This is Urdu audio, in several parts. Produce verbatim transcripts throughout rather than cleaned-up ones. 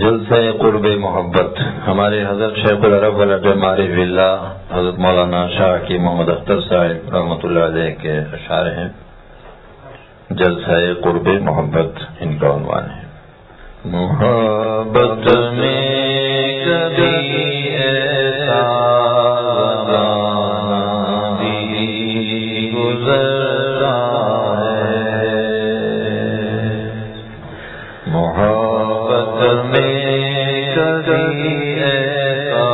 جلسہ قرب محبت ہمارے حضرت شیخ العرب والعجم عارف باللہ حضرت مولانا شاہ کی محمد اختر صاحب رحمۃ اللہ علیہ کے اشعار ہیں. جلسہ قرب محبت ان کا عنوان ہے. محبت میں کبھی ایسا بھی گزرا ہے، محبت میں کبھی ایسا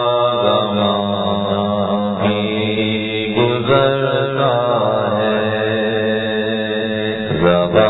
بھی گزرا ہے، زبان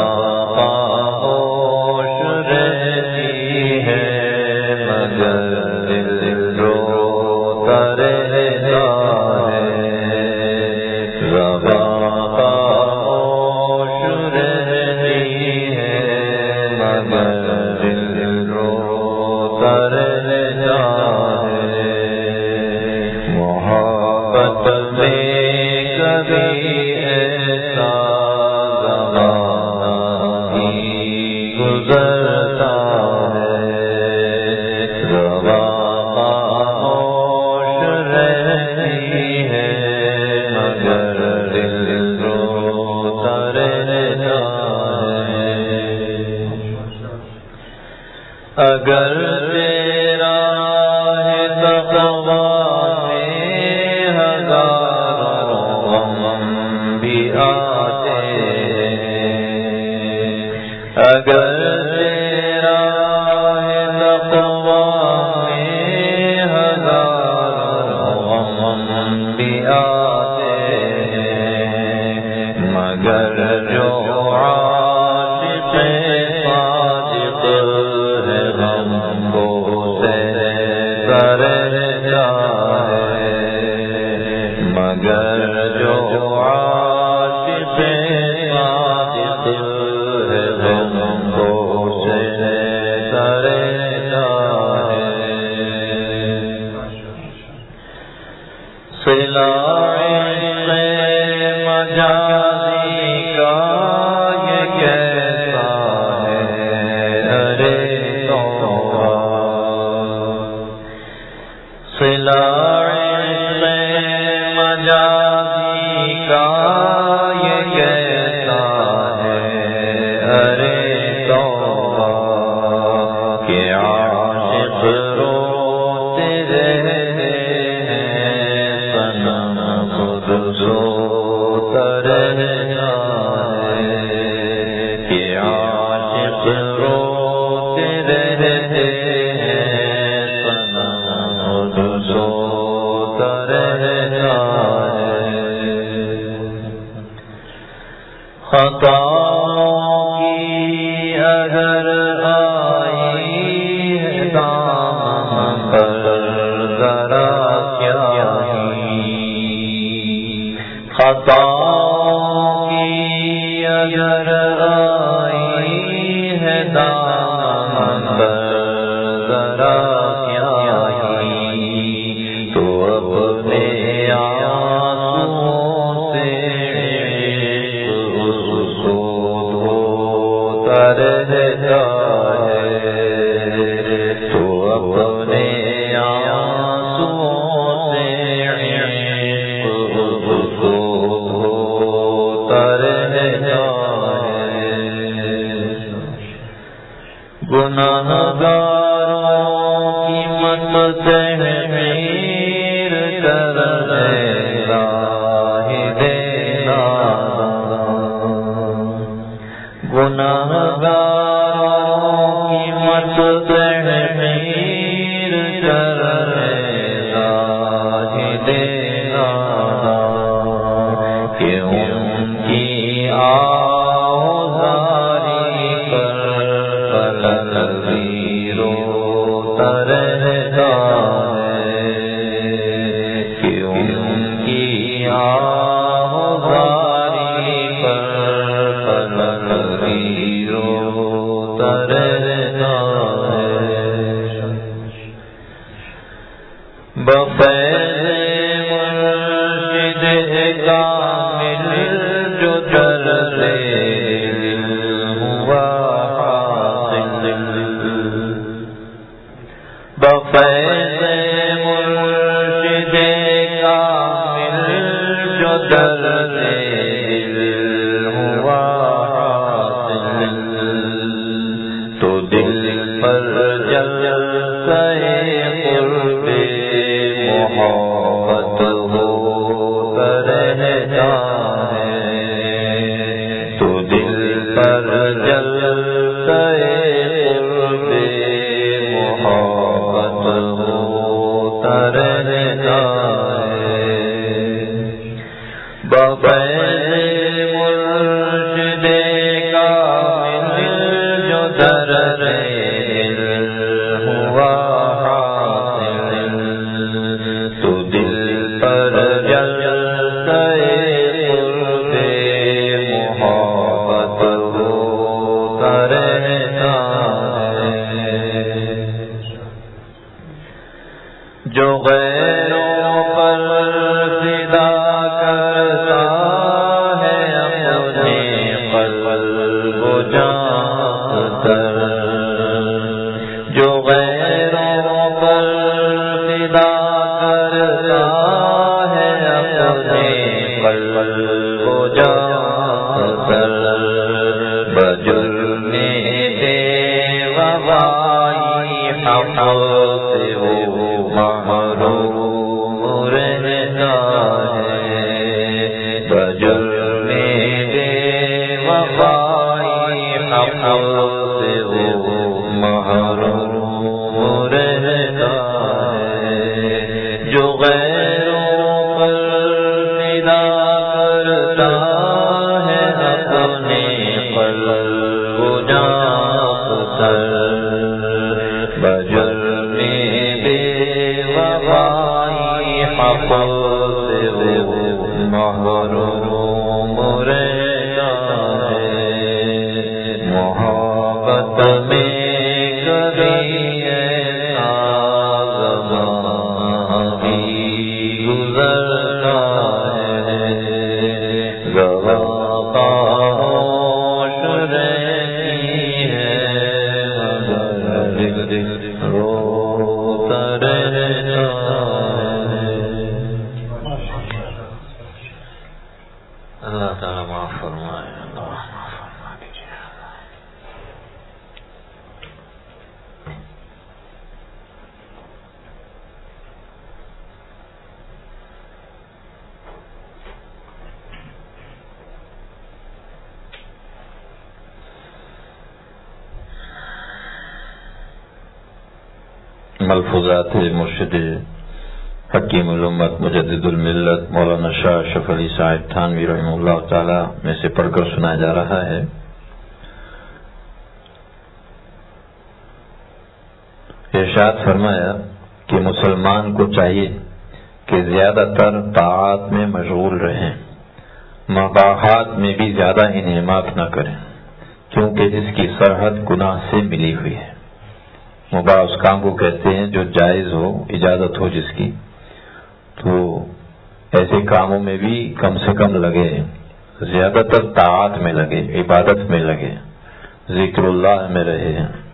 اگر تیرا ہے تقویٰ میں ہزاروں غم بھی آتے، اگر تیرا ہے تقویٰ میں ہزاروں غم بھی آتے، مگر جو خطا کی اگر آئی ہے دامن پر ذرا کیا خطا کی اگر آئی ہے دامن پر ذرا کیا تو اپنے بفیض مرشد کامل جو درد دل ہوا حاصل، تو دل پر جلوہ قرب محبت ہوتا رہتا ہے، تو دل پر جلوہ قرب محبت ہوتا رہتا ہے۔ بفیض مرشد کامل جو درد دل ہوا حاصل، تو دل پر جلوہ قرب محبت ہوتا رہتا ہے۔ جو غیروں پر فدا کرتا ہے اپنے قلب و جان تر، جو غیروں پر فدا کرتا ہے اپنے قلب و جان تر، بجرم بے وفائی حق سے وہ محروم رہتا ہے، بجرم بے وفائی حق سے وہ محروم رہتا ہے۔ جو غیروں پر فدا کرتا ہے اپنے قلب و جان تر، بجرم بے وفائی حق سے وہ محروم رہتا ہے۔ محبت میں کبھی ایسا زمان بھی گزرتا ہے، گواہ خاموش رہتی ہے مگر دل روتا رہتا ہے۔ اللہ تعالیٰ معاف فرمائے، اللہ معاف فرما دیجیے۔ ملفوظات مرشد حکیم الامت مجدد الملت مولانا شاہ اشرف علی صاحب تھانوی رحمہ اللہ تعالی میں سے پڑھ کر سنایا جا رہا ہے۔ ارشاد فرمایا کہ مسلمان کو چاہیے کہ زیادہ تر طاعات میں مشغول رہیں، مباحات میں بھی زیادہ انہماک نہ کریں، کیونکہ اس کی سرحد گناہ سے ملی ہوئی ہے۔ مباح اس کام کو کہتے ہیں جو جائز ہو، اجازت ہو جس کی، تو ایسے کاموں میں بھی کم سے کم لگے، زیادہ تر طاعات میں لگے، عبادت میں لگے، ذکر اللہ میں رہے۔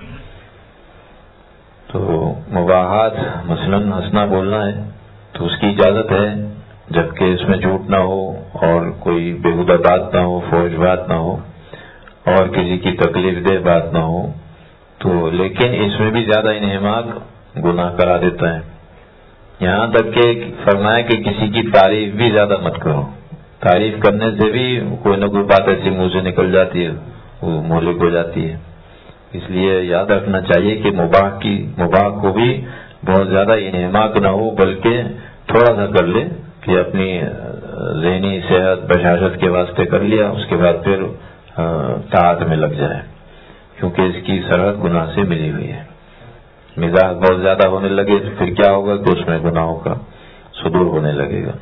تو مباحات مثلاً ہنسنا بولنا ہے تو اس کی اجازت ہے، جبکہ اس میں جھوٹ نہ ہو اور کوئی بےہودہ بات نہ ہو، فوج بات نہ ہو اور کسی کی تکلیف دہ بات نہ ہو، تو لیکن اس میں بھی زیادہ انہماک گناہ کرا دیتا ہے۔ یہاں تک کہ فرمایا کہ کسی کی تعریف بھی زیادہ مت کرو، تعریف کرنے سے بھی کوئی نہ کوئی بات ایسی منہ سے نکل جاتی ہے، وہ مہلک ہو جاتی ہے۔ اس لیے یاد رکھنا چاہیے کہ مباح کی مباح کو بھی بہت زیادہ انہماک نہ ہو، بلکہ تھوڑا سا کر لے کہ اپنی ذہنی صحت بشاشت کے واسطے کر لیا، اس کے بعد پھر طاعت میں لگ جائے، کیونکہ اس کی سرحد گناہ سے ملی ہوئی ہے۔ مزاح بہت زیادہ ہونے لگے تو پھر کیا ہوگا کہ اس میں گناہوں کا صدور ہونے لگے گا۔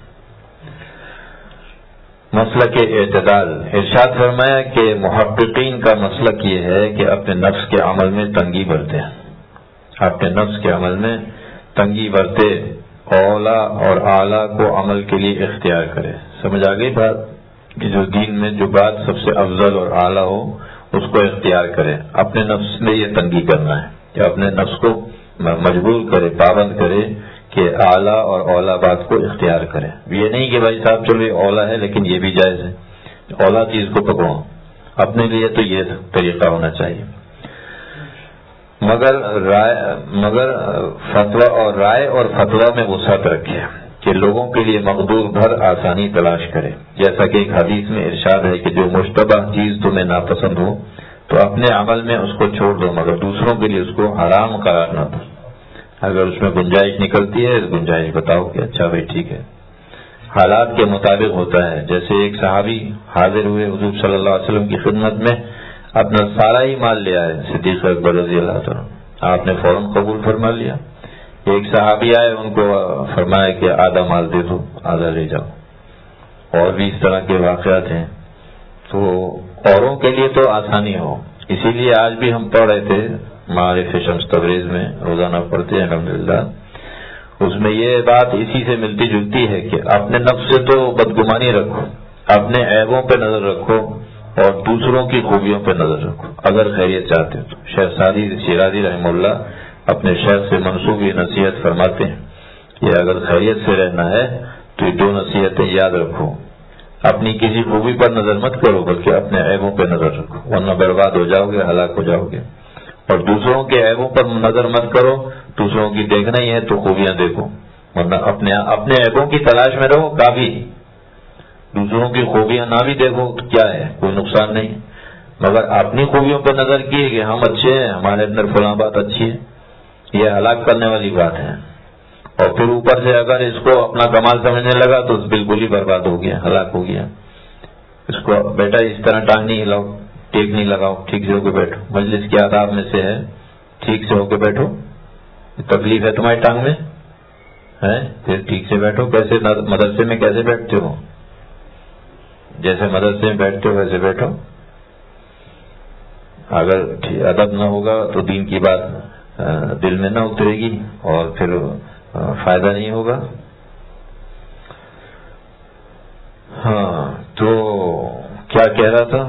مسلک اعتدال، ارشاد فرمایا کہ محققین کا مسلک یہ ہے کہ اپنے نفس کے عمل میں تنگی برتے ہیں، اپنے نفس کے عمل میں تنگی برتے، اولا اور اعلیٰ کو عمل کے لیے اختیار کرے۔ سمجھ آ گئی بات کہ جو دین میں جو بات سب سے افضل اور اعلیٰ ہو اس کو اختیار کرے۔ اپنے نفس میں یہ تنگی کرنا ہے کہ اپنے نفس کو مجبور کرے، پابند کرے کہ اعلیٰ اور اولا بات کو اختیار کرے. یہ نہیں کہ بھائی صاحب چلو یہ اولا ہے لیکن یہ بھی جائز ہے، اولا چیز کو پکڑو. اپنے لیے تو یہ طریقہ ہونا چاہیے. مگر رائے مگر فتویٰ اور رائے اور فتویٰ میں وسعت رکھے کہ لوگوں کے لیے مقدور بھر آسانی تلاش کرے. جیسا کہ ایک حدیث میں ارشاد ہے کہ جو مشتبہ چیز تمہیں ناپسند ہو تو اپنے عمل میں اس کو چھوڑ دو، مگر دوسروں کے لیے اس کو حرام قرار نہ دو. اگر اس میں گنجائش نکلتی ہے گنجائش بتاؤ کہ اچھا بھائی ٹھیک ہے. حالات کے مطابق ہوتا ہے. جیسے ایک صحابی حاضر ہوئے حضور صلی اللہ علیہ وسلم کی خدمت میں، اپنا سارا ہی مال لے آئے. صدیق اکبر رضی اللہ تعالیٰ، آپ نے فوراً قبول فرما لیا. ایک صحابی آئے، ان کو فرمایا کہ آدھا مال دے دو، آدھا لے جاؤ. اور بھی اس طرح کے واقعات ہیں. تو اوروں کے لیے تو آسانی ہو، اسی لیے آج بھی ہم پڑھ رہے تھے معارف شمس تبریز میں، روزانہ پڑھتے ہیں الحمدللہ. اس میں یہ بات اسی سے ملتی جلتی ہے کہ اپنے نفس سے تو بدگمانی رکھو، اپنے عیبوں پہ نظر رکھو اور دوسروں کی خوبیوں پہ نظر رکھو اگر خیریت چاہتے ہو. شیخ سعدی شیرازی رحمہ اللہ اپنے شیخ سے منسوب یہ نصیحت فرماتے ہیں کہ اگر خیریت سے رہنا ہے تو یہ دو نصیحتیں یاد رکھو. اپنی کسی خوبی پر نظر مت کرو بلکہ اپنے عیبوں پہ نظر رکھو، ورنہ برباد ہو جاؤ گے، ہلاک ہو جاؤ گے. اور دوسروں کے عیبوں پر نظر مت کرو، دوسروں کی دیکھنا ہی ہے تو خوبیاں دیکھو، ورنہ اپنے اپنے عیبوں کی تلاش میں رہو. کافی دوسروں کی خوبیاں نہ بھی دیکھو تو کیا ہے، کوئی نقصان نہیں. مگر اپنی خوبیوں پہ نظر کیے کہ ہم اچھے ہیں، ہمارے اندر فلاں بات اچھی ہے، یہ ہلاک کرنے والی بات ہے. اور پھر اوپر سے اگر اس کو اپنا کمال سمجھنے لگا تو بالکل ہی برباد ہو گیا، ہلاک ہو گیا. اس کو بیٹا اس طرح ٹانگ نہیں ہلاؤ، ٹیک نہیں لگاؤ، ٹھیک سے ہو کے بیٹھو. مجلس کے آداب میں سے ہے ٹھیک سے ہو کے بیٹھو. تکلیف ہے تمہاری ٹانگ میں ہے، پھر ٹھیک سے بیٹھو. کیسے مدرسے میں کیسے بیٹھتے ہو، جیسے مدرسے میں بیٹھتے ہو ویسے بیٹھو. اگر ادب نہ ہوگا تو دین کی بات دل میں نہ اترے گی اور پھر فائدہ نہیں ہوگا. ہاں تو کیا کہہ رہا تھا،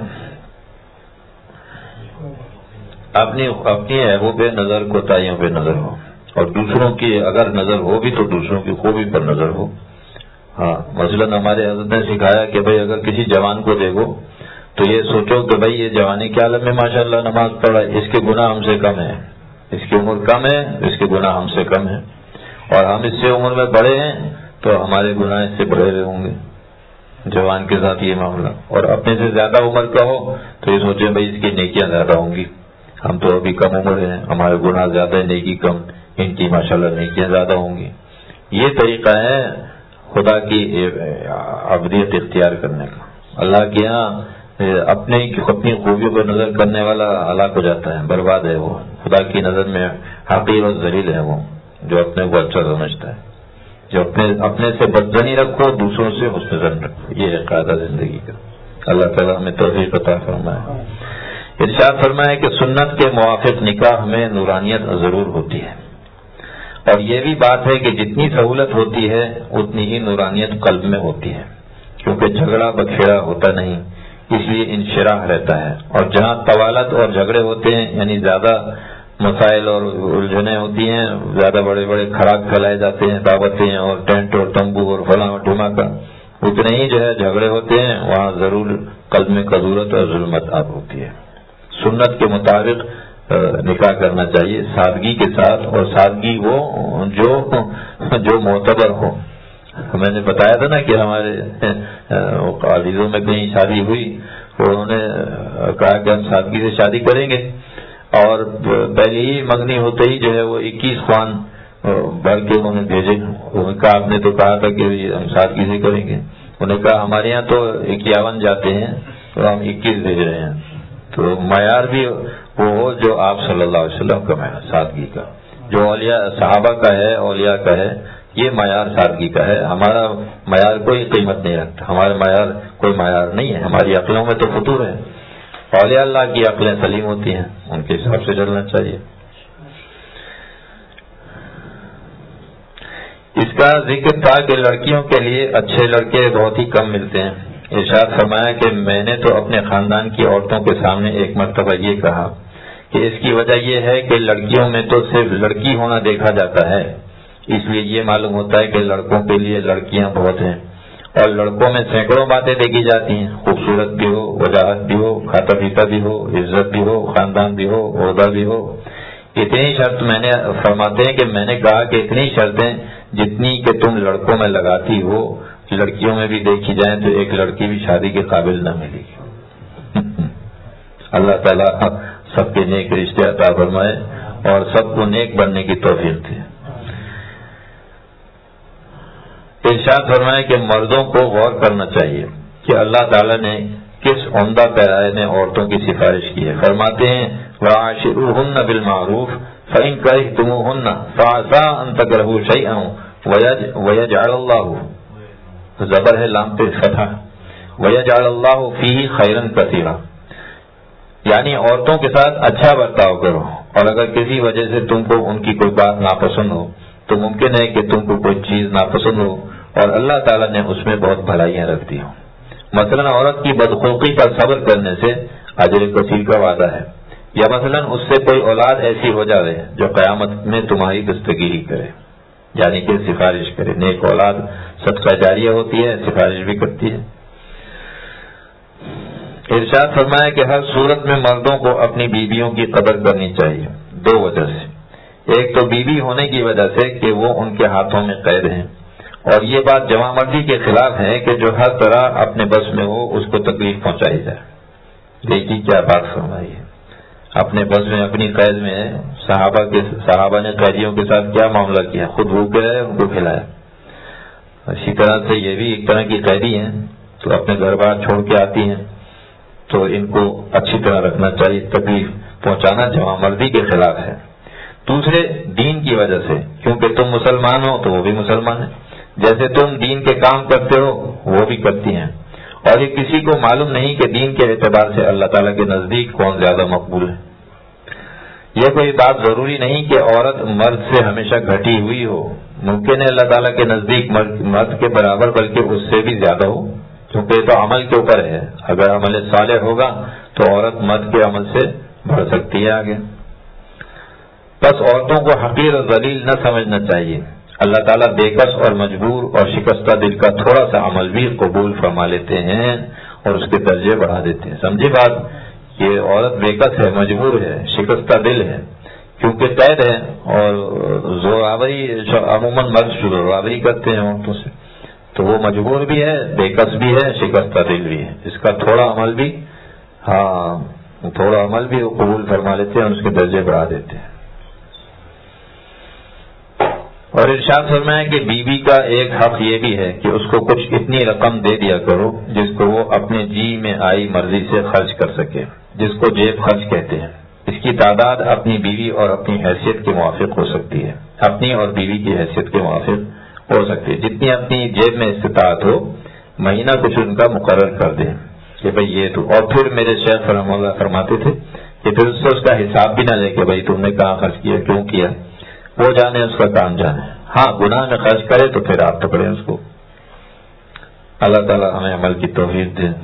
اپنی اپنی عیبوں پہ نظر، کوتاہیوں پہ نظر ہو، اور دوسروں کی اگر نظر ہو بھی تو دوسروں کی خوبی پر نظر ہو. ہاں مثلاً ہمارے حضرت نے سکھایا کہ بھئی اگر کسی جوان کو دیکھو تو یہ سوچو کہ بھئی یہ جوانی کے عالم میں ماشاءاللہ نماز پڑھا ہے، اس کے گناہ ہم سے کم ہیں، اس کی عمر کم ہے، اس کے گناہ ہم سے کم ہیں، اور ہم اس سے عمر میں بڑے ہیں تو ہمارے گناہ اس سے بڑے ہوئے ہوں گے. جوان کے ساتھ یہ معاملہ. اور اپنے سے زیادہ عمر کا ہو تو یہ سوچیں بھئی اس کی نیکیاں زیادہ ہوں گی، ہم تو ابھی کم عمر ہیں، ہمارے گناہ زیادہ ہیں، نیکی کم، ان کی ماشاءاللہ نیکیاں زیادہ ہوں گی. یہ طریقہ ہے خدا کی عبدیت اختیار کرنے کا. اللہ کے یہاں اپنے اپنی خوبیوں پر نظر کرنے والا ہلاک ہو جاتا ہے، برباد ہے. وہ خدا کی نظر میں حقیر اور ذلیل ہے وہ جو اپنے کو اچھا سمجھتا ہے. جو اپنے اپنے سے بدظنی رکھو، دوسروں سے حسن ظن رکھو، یہ ہے قاعدہ زندگی کا. اللہ تعالیٰ ہمیں توفیق عطا فرمائے. ارشاد فرمائے کہ سنت کے موافق نکاح میں نورانیت ضرور ہوتی ہے، اور یہ بھی بات ہے کہ جتنی سہولت ہوتی ہے اتنی ہی نورانیت قلب میں ہوتی ہے، کیونکہ جھگڑا بکھیڑا ہوتا نہیں، اس لیے انشراح رہتا ہے. اور جہاں طوالت اور جھگڑے ہوتے ہیں، یعنی زیادہ مسائل اور الجھنیں ہوتی ہیں، زیادہ بڑے بڑے کھڑاک پھیلائے جاتے ہیں، دعوتیں اور ٹینٹ اور تمبو اور فلاں ڈھماکا، اتنے ہی جو ہے جھگڑے ہوتے ہیں، وہاں ضرور قلب میں کدورت اور ظلمت آپ ہوتی ہے. سنت کے مطابق نکاح کرنا چاہیے سادگی کے ساتھ، اور سادگی وہ جو جو معتبر ہو. میں نے بتایا تھا نا کہ ہمارے عزیزوں میں کہیں شادی ہوئی، انہوں نے کہا کہ ہم سادگی سے شادی کریں گے، اور پہلی ہی منگنی ہوتے ہی جو ہے وہ اکیس خوان بھر کے انہوں نے بھیجے. انہوں نے کہا آپ نے تو کہا تھا کہ ہم سادگی سے کریں گے. انہوں نے کہا ہمارے یہاں تو اکیاون جاتے ہیں تو ہم اکیس بھیج رہے ہیں. تو معیار بھی وہ ہو جو آپ صلی اللہ علیہ وسلم کا معیار سادگی کا، جو اولیاء صحابہ کا ہے، اولیاء کا ہے، یہ معیار سادگی کا ہے. ہمارا معیار کوئی قیمت نہیں رکھتا، ہمارا معیار کوئی معیار نہیں ہے. ہماری عقلوں میں تو فطور ہے، اولیاء اللہ کی عقلیں سلیم ہوتی ہیں، ان کے حساب سے چلنا چاہیے. اس کا ذکر تھا کہ لڑکیوں کے لیے اچھے لڑکے بہت ہی کم ملتے ہیں. ارشاد فرمایا کہ میں نے تو اپنے خاندان کی عورتوں کے سامنے ایک مرتبہ یہ کہا کہ اس کی وجہ یہ ہے کہ لڑکیوں میں تو صرف لڑکی ہونا دیکھا جاتا ہے، اس لیے یہ معلوم ہوتا ہے کہ لڑکوں کے لیے لڑکیاں بہت ہیں، اور لڑکوں میں سینکڑوں باتیں دیکھی جاتی ہیں، خوبصورت بھی ہو، وجاہت بھی ہو، کھاتا پیتا بھی ہو، عزت بھی ہو، خاندان بھی ہو، عہدہ بھی ہو۔ اتنی شرط میں نے فرماتے ہیں کہ میں نے کہا کہ اتنی شرطیں جتنی کہ تم لڑکوں میں لگاتی ہو لڑکیوں میں بھی دیکھی جائیں تو ایک لڑکی بھی شادی کے قابل نہ ملے گی۔ اللہ تعالیٰ سب کے نیک رشتے عطا فرمائے اور سب کو نیک بننے کی توفیق دے۔ ارشاد فرمائے کہ مردوں کو غور کرنا چاہیے کہ اللہ تعالیٰ نے کس عمدہ پیرائے میں عورتوں کی سفارش کی ہے۔ فرماتے ہیں وَعَاشِرُوهُنَّ بِالْمَعْرُوفِ فَإِن كَرِهْتُمُوهُنَّ فَعَسَىٰ أَن تَكْرَهُوا شَيْئًا وَيَجْعَلَ اللَّهُ، زبر ہے لام پہ فتح، وَيَجْعَلَ اللَّهُ فِيهِ خَيْرًا كَثِيرًا، یعنی عورتوں کے ساتھ اچھا برتاؤ کرو، اور اگر کسی وجہ سے تم کو ان کی کوئی بات ناپسند ہو تو ممکن ہے کہ تم کو کوئی چیز ناپسند ہو اور اللہ تعالیٰ نے اس میں بہت بھلائیاں رکھ دی ہوں۔ مثلا عورت کی بدخلقی پر صبر کرنے سے اجر کثیر کا وعدہ ہے، یا مثلا اس سے کوئی اولاد ایسی ہو جائے جو قیامت میں تمہاری دستگیری کرے، یعنی کہ سفارش کرے۔ نیک اولاد صدقہ جاریہ ہوتی ہے، سفارش بھی کرتی ہے۔ ارشاد فرمایا کہ ہر صورت میں مردوں کو اپنی بیویوں کی قدر کرنی چاہیے، دو وجہ سے۔ ایک تو بیوی ہونے کی وجہ سے کہ وہ ان کے ہاتھوں میں قید ہیں، اور یہ بات جوان مردی کے خلاف ہے کہ جو ہر طرح اپنے بس میں ہو اس کو تکلیف پہنچائی جائے۔ دیکھیے کیا بات فرمائی ہے، اپنے بس میں اپنی قید میں ہے۔ صحابہ کے صحابہ نے قیدیوں کے ساتھ کیا معاملہ کیا، خود بھوکے رہے ان کو کھلایا۔ اسی طرح سے یہ بھی ایک طرح کی قیدی ہیں تو اپنے گھر بار چھوڑ کے آتی ہیں تو ان کو اچھی طرح رکھنا چاہیے، تکلیف پہنچانا جوان مردی کے خلاف ہے۔ دوسرے دین کی وجہ سے، کیونکہ تم مسلمان ہو تو وہ بھی مسلمان ہیں، جیسے تم دین کے کام کرتے ہو وہ بھی کرتی ہیں، اور یہ کسی کو معلوم نہیں کہ دین کے اعتبار سے اللہ تعالیٰ کے نزدیک کون زیادہ مقبول ہے۔ یہ کوئی بات ضروری نہیں کہ عورت مرد سے ہمیشہ گھٹی ہوئی ہو، ممکن ہے اللہ تعالیٰ کے نزدیک مرد کے برابر بلکہ اس سے بھی زیادہ ہو، کیونکہ یہ تو عمل کے اوپر ہے۔ اگر عمل صالح ہوگا تو عورت مرد کے عمل سے بڑھ سکتی ہے آگے۔ بس عورتوں کو حقیر اور ذلیل نہ سمجھنا چاہیے۔ اللہ تعالیٰ بےکس اور مجبور اور شکستہ دل کا تھوڑا سا عمل بھی قبول فرما لیتے ہیں اور اس کے درجے بڑھا دیتے ہیں۔ سمجھے بات، یہ عورت بےکس ہے، مجبور ہے، شکستہ دل ہے، کیونکہ قید ہے، اور زوراوری عموماً مرد زوراوری کرتے ہیں عورتوں سے، تو وہ مجبور بھی ہے، بےکس بھی ہے، شکستہ دل بھی ہے۔ اس کا تھوڑا عمل بھی ہاں تھوڑا عمل بھی وہ قبول فرما لیتے ہیں اور اس کے درجے بڑھا دیتے ہیں۔ اور ارشاد فرمایا کہ بیوی کا ایک حق یہ بھی ہے کہ اس کو کچھ اتنی رقم دے دیا کرو جس کو وہ اپنے جی میں آئی مرضی سے خرچ کر سکے، جس کو جیب خرچ کہتے ہیں۔ اس کی تعداد اپنی بیوی اور اپنی حیثیت کے موافق ہو سکتی ہے، اپنی اور بیوی کی حیثیت کے موافق ہو سکتی ہے، جتنی اپنی جیب میں استطاعت ہو، مہینہ کچھ ان کا مقرر کر دیں کہ بھئی یہ تو۔ اور پھر میرے شیخ رحمہ اللہ فرماتے تھے کہ پھر اس سے اس کا حساب بھی نہ لے کہ بھئی تم نے کہاں خرچ کیا، کیوں کیا، وہ جانے اس کا کام جانے۔ ہاں گناہ میں خرچ کرے تو پھر آپ پکڑیں اس کو۔ اللہ تعالیٰ ہمیں عمل کی توفیق دے۔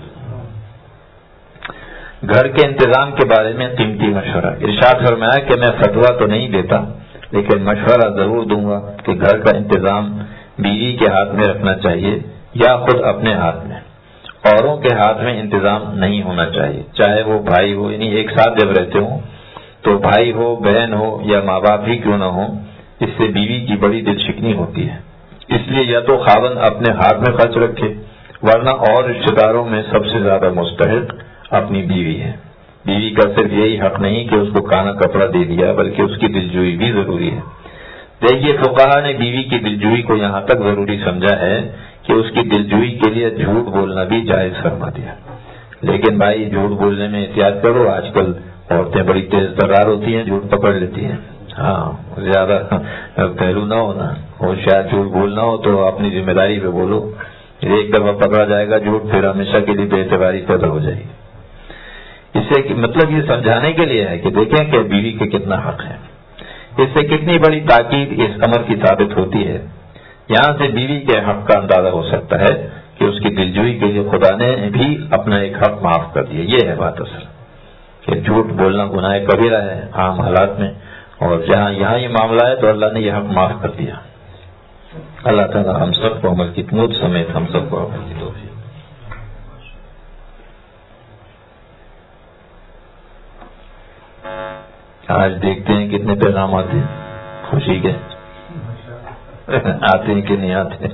گھر کے انتظام کے بارے میں قیمتی مشورہ۔ ارشاد فرمایا کہ میں فتویٰ تو نہیں دیتا لیکن مشورہ ضرور دوں گا کہ گھر کا انتظام بیوی کے ہاتھ میں رکھنا چاہیے یا خود اپنے ہاتھ میں۔ اوروں کے ہاتھ میں انتظام نہیں ہونا چاہیے، چاہے وہ بھائی ہو، یعنی ایک ساتھ جب رہتے ہوں تو بھائی ہو، بہن ہو یا ماں باپ ہی کیوں نہ ہو، اس سے بیوی کی بڑی دل شکنی ہوتی ہے۔ اس لیے یا تو خاوند اپنے ہاتھ میں خرچ رکھے، ورنہ اور رشتے داروں میں سب سے زیادہ مستحق اپنی بیوی ہے۔ بیوی کا صرف یہی حق نہیں کہ اس کو کانا کپڑا دے دیا، بلکہ اس کی دلجوئی بھی ضروری ہے۔ دیکھیے فقہا نے بیوی کی دلجوئی کو یہاں تک ضروری سمجھا ہے کہ اس کی دلجوئی کے لیے جھوٹ بولنا بھی جائز فرما دیا۔ لیکن بھائی جھوٹ بولنے میں احتیاط کرو، آج کل عورتیں بڑی تیز ترار ہوتی ہیں، جھوٹ پکڑ لیتی ہیں۔ ہاں زیادہ پہلو نہ ہونا، اور شاید جھوٹ بولنا ہو تو اپنی ذمہ داری پہ بولو، ایک دفعہ پکڑا جائے گا جھوٹ پھر ہمیشہ کے لیے بے اعتباری پیدا ہو جائے گی۔ اس سے مطلب یہ سمجھانے کے لیے ہے کہ دیکھیں کہ بیوی کے کتنا حق ہے، اس سے کتنی بڑی تاکید اس امر کی ثابت ہوتی ہے۔ یہاں سے بیوی کے حق کا اندازہ ہو سکتا ہے کہ اس کی دلجوئی کے لیے خدا نے بھی اپنا ایک حق معاف کر دیا۔ یہ ہے بات اصل کہ جھوٹ بولنا گناہ کبیرہ ہے عام حالات میں، اور جہاں یہاں یہ معاملہ ہے تو اللہ نے یہ حق معاف کر دیا۔ اللہ تعالیٰ ہم سب کو عمل کی تمود سمیت ہم سب کو عمل کی توفیق۔ آج دیکھتے ہیں کتنے پیغام آتے ہیں خوشی کے، آتے ہیں کہ نہیں آتے۔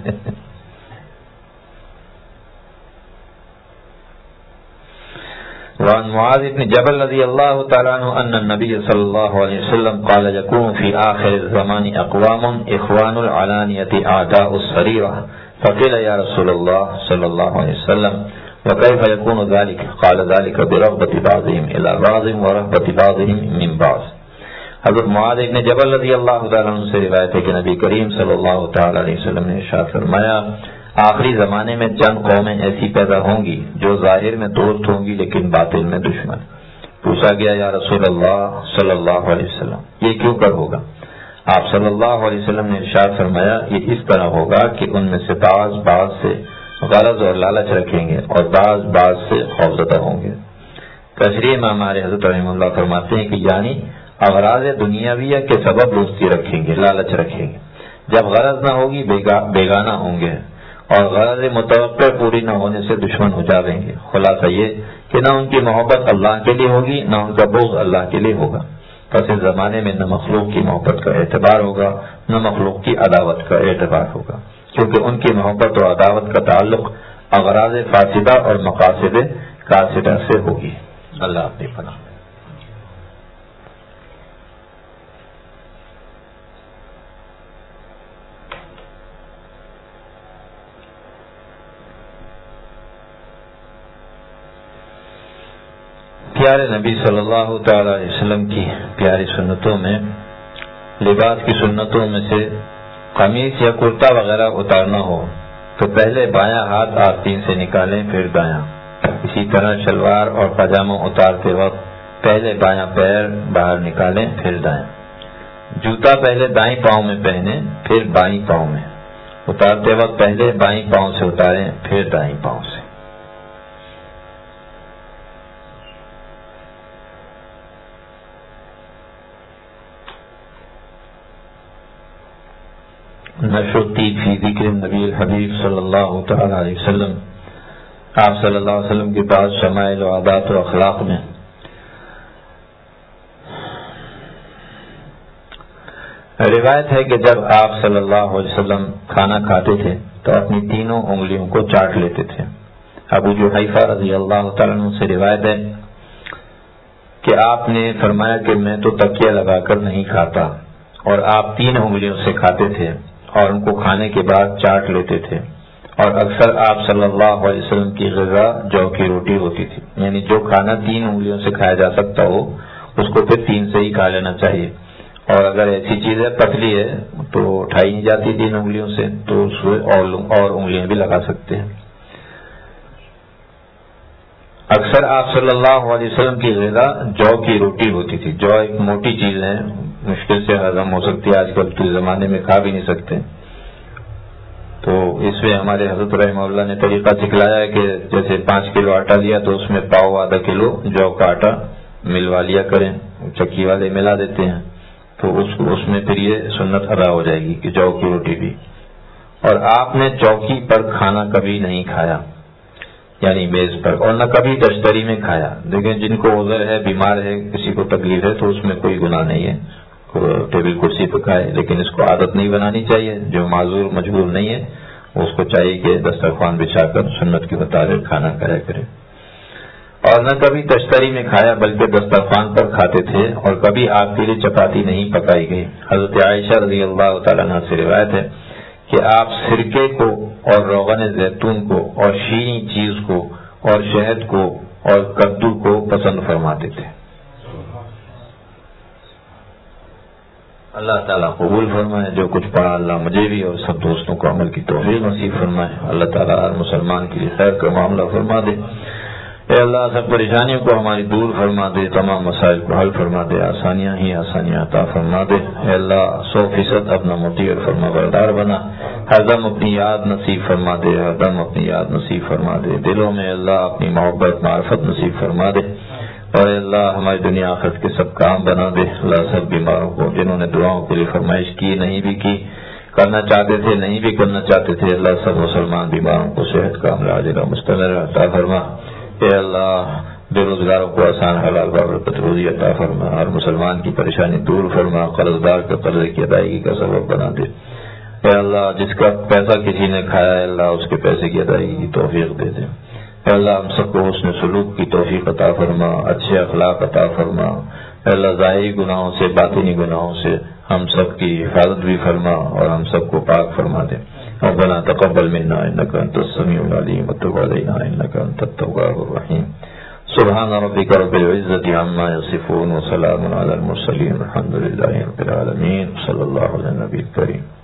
وعن معاذ بن جبل رضی اللہ تعالیٰ عنہ ان النبی صلی اللہ علیہ وسلم قال يكون في آخر الزمان اقوام اخوان العلانیة اعداء السریرہ فقیل یا رسول اللہ صلی اللہ علیہ وسلم وكيف يكون ذلك قال ذلك برغبة بعضهم الى بعض ورغبة بعضهم من بعض۔ حضرت معاذ بن جبل رضی اللہ تعالیٰ عنہ سے روایت ہے کہ نبی کریم صلی اللہ تعالیٰ علیہ وسلم نے ارشاد فرمایا آخری زمانے میں چند قومیں ایسی پیدا ہوں گی جو ظاہر میں دوست ہوں گی لیکن باطن میں دشمن۔ پوچھا گیا یا رسول اللہ صلی اللہ علیہ وسلم یہ کیوں کر ہوگا؟ آپ صلی اللہ علیہ وسلم نے ارشاد فرمایا یہ اس طرح ہوگا کہ ان میں سے بعض بعض سے غرض اور لالچ رکھیں گے اور بعض بعض سے خوفزدہ ہوں گے۔ تشریح میں ہمارے حضرت رحمہ اللہ فرماتے ہیں کہ یعنی اغراض دنیاویہ کے سبب دوستی رکھیں گے، لالچ رکھیں گے، جب غرض نہ ہوگی بیگانہ ہوں گے، اور غرض متوقع پوری نہ ہونے سے دشمن ہو جاویں گے۔ خلاصہ یہ کہ نہ ان کی محبت اللہ کے لیے ہوگی نہ ان کا بغض اللہ کے لیے ہوگا۔ پس اس زمانے میں نہ مخلوق کی محبت کا اعتبار ہوگا نہ مخلوق کی عداوت کا اعتبار ہوگا، کیونکہ ان کی محبت اور عداوت کا تعلق اغراض فاسدہ اور مقاصد قاصدہ سے ہوگی۔ اللہ اپنی پناہ۔ پیارے نبی صلی اللہ تعالی علیہ وسلم کی پیاری سنتوں میں لباس کی سنتوں میں سے قمیص یا کرتا وغیرہ اتارنا ہو تو پہلے بایاں ہاتھ آستین سے نکالیں پھر دایاں۔ اسی طرح شلوار اور پاجامہ اتارتے وقت پہلے بایاں پیر باہر نکالیں پھر دایاں۔ جوتا پہلے دائیں پاؤں میں پہنیں پھر بائیں پاؤں میں۔ اتارتے وقت پہلے بائیں پاؤں سے اتاریں پھر دائیں پاؤں سے۔ نشر الطیب فی ذکر نبی الحبیب صلی اللہ تعالی علیہ وسلم۔ آپ صلی اللہ علیہ وسلم کے بعض شمائل و عادات و اخلاق میں روایت ہے کہ جب آپ صلی اللہ علیہ وسلم کھانا کھاتے تھے تو اپنی تینوں انگلیوں کو چاٹ لیتے تھے۔ ابو جحیفہ رضی اللہ تعالیٰ عنہ سے روایت ہے کہ آپ نے فرمایا کہ میں تو تکیہ لگا کر نہیں کھاتا، اور آپ تین انگلیوں سے کھاتے تھے اور ان کو کھانے کے بعد چاٹ لیتے تھے، اور اکثر آپ صلی اللہ علیہ وسلم کی غذا جو کی روٹی ہوتی تھی، یعنی جو کھانا تین انگلیوں سے کھایا جا سکتا ہو اس کو پھر تین سے ہی کھا لینا چاہیے، اور اگر ایسی چیز ہے پتلی ہے تو اٹھائی نہیں جاتی تین انگلیوں سے تو اس میں اور, اور انگلیاں بھی لگا سکتے ہیں۔ اکثر آپ صلی اللہ علیہ وسلم کی غذا جو کی روٹی ہوتی تھی۔ جو ایک موٹی چیز ہے، مشکل سے ہضم ہو سکتی ہے، آج کل کے زمانے میں کھا بھی نہیں سکتے، تو اس میں ہمارے حضرت رحمہ اللہ نے طریقہ سکھلایا ہے کہ جیسے پانچ کلو آٹا لیا تو اس میں پاؤ آدھا کلو جو کا آٹا ملوا لیا کریں، چکی والے ملا دیتے ہیں تو اس اس میں پھر یہ سنت ادا ہو جائے گی کہ جو کی روٹی بھی۔ اور آپ نے چوکی پر کھانا کبھی نہیں کھایا، یعنی میز پر، اور نہ کبھی دشتری میں کھایا۔ لیکن جن کو عذر ہے، بیمار ہے، کسی کو تکلیف ہے تو اس میں کوئی گناہ نہیں ہے، ٹیبل کرسی پہ کھائے، لیکن اس کو عادت نہیں بنانی چاہیے۔ جو معذور مجبور نہیں ہے اس کو چاہیے کہ دسترخوان بچھا کر سنت کے مطابق کھانا کھایا کرے۔ اور نہ کبھی تشتری میں کھایا بلکہ دسترخوان پر کھاتے تھے، اور کبھی آپ کے لیے چپاتی نہیں پکائی گئی۔ حضرت عائشہ رضی اللہ تعالیٰ عنہ سے روایت ہے کہ آپ سرکے کو اور روغن زیتون کو اور شیریں چیز کو اور شہد کو اور کدو کو پسند فرماتے تھے۔ اللہ تعالیٰ قبول فرمائے جو کچھ پڑھا، اللہ مجھے بھی اور سب دوستوں کو عمل کی توفیق نصیب فرمائے۔ اللہ تعالیٰ ہر مسلمان کے لیے خیر کا معاملہ فرما دے۔ اے اللہ سب پریشانیوں کو ہماری دور فرما دے، تمام مسائل کو حل فرما دے، آسانیاں ہی آسانیاں عطا فرما دے۔ اے اللہ سو فیصد اپنا مطیع اور فرما بردار بنا، ہر دم اپنی یاد نصیب فرما دے، ہر دم اپنی یاد نصیب فرما دے، دلوں میں اللہ اپنی محبت معرفت نصیب فرما دے۔ اور اللہ ہماری دنیا آخرت کے سب کام بنا دے. اللہ سب بیماروں کو جنہوں نے دعاؤں کے لیے فرمائش کی نہیں بھی کی کرنا چاہتے تھے نہیں بھی کرنا چاہتے تھے اللہ سب مسلمان بیماروں کو صحت کا عملہ عاجلہ مستمر عطا فرما. اے اللہ بے روزگاروں کو آسان حلال بابرکت روزی عطا فرما. ہر مسلمان کی پریشانی دور فرما. قرضدار کے قرضے کی ادائیگی کا سبب بنا دے. اے اللہ جس کا پیسہ کسی نے کھایا ہے اللہ اس کے پیسے کی ادائیگی کی توفیق دے دے. اے اللہ ہم سب کو حسن سلوک کی توفیق عطا فرما. اچھے اخلاق عطا فرما. اے اللہ ظاہری گناہوں سے باطنی گناہوں سے ہم سب کی حفاظت بھی فرما اور ہم سب کو پاک فرما دے. ربنا تقبل منا انك انت السميع العليم وتب علينا انك انت التواب الرحيم. سبحان ربك رب العزة عما يصفون وسلام على المرسلين والحمد لله رب العالمين. صلى الله على النبي الكريم.